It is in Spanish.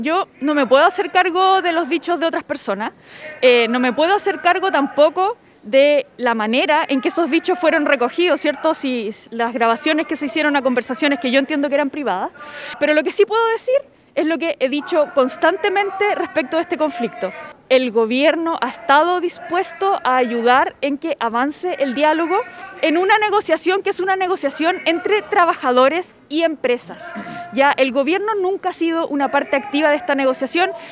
Yo no me puedo hacer cargo de los dichos de otras personas, no me puedo hacer cargo tampoco de la manera en que esos dichos fueron recogidos, ¿cierto? Si las grabaciones que se hicieron a conversaciones que yo entiendo que eran privadas, pero lo que sí puedo decir es lo que he dicho constantemente respecto a este conflicto. El gobierno ha estado dispuesto a ayudar en que avance el diálogo en una negociación que es una negociación entre trabajadores y empresas. Ya el gobierno nunca ha sido una parte activa de esta negociación